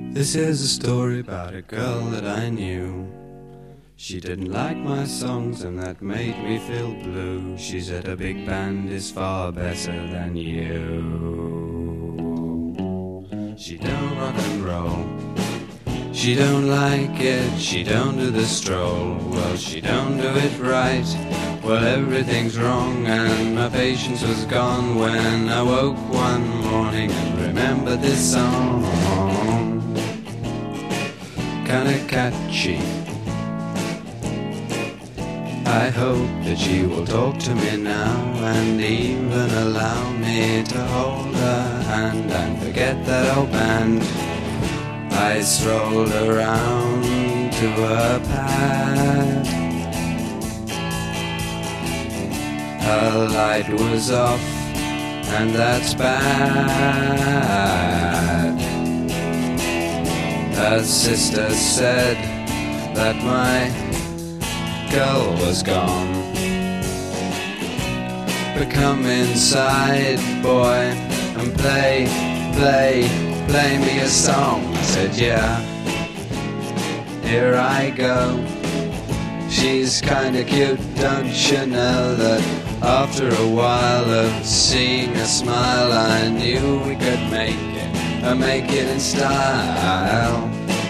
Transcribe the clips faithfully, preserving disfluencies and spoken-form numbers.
This is a story about a girl that I knew. She didn't like my songs and that made me feel blue. She said a big band is far better than you. She don't rock and roll, she don't like it, she don't do the stroll. Well, she don't do it right, well, everything's wrong. And my patience was gone when I woke one morning and remembered this song. Kinda catchy. I hope that she will talk to me now and even allow me to hold her hand and forget that old band. I strolled around to her pad. Her light was off, and that's bad. Her sister said that my girl was gone. But come inside, boy, and play, play, play me a song. I said, yeah, here I go. She's kinda cute, don't you know that after a while of seeing a smile, I knew we could make it, and make it in style.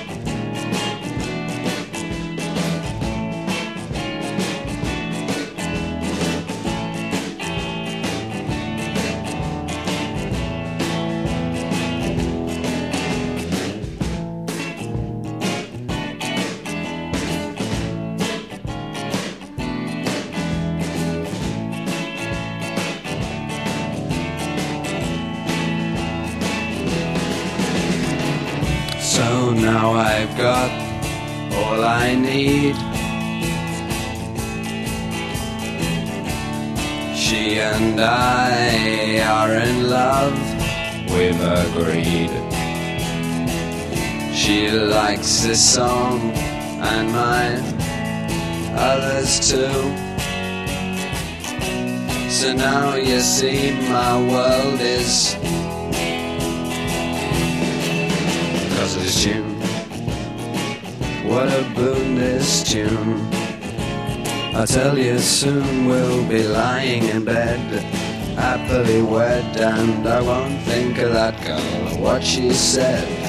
So now I've got all I need. She and I are in love, we've agreed. She likes this song and mine, others too. So now you see my world is because of this tune. What a boon this tune. I'll tell you soon we'll be lying in bed, happily wed, and I won't think of that girl or what she said.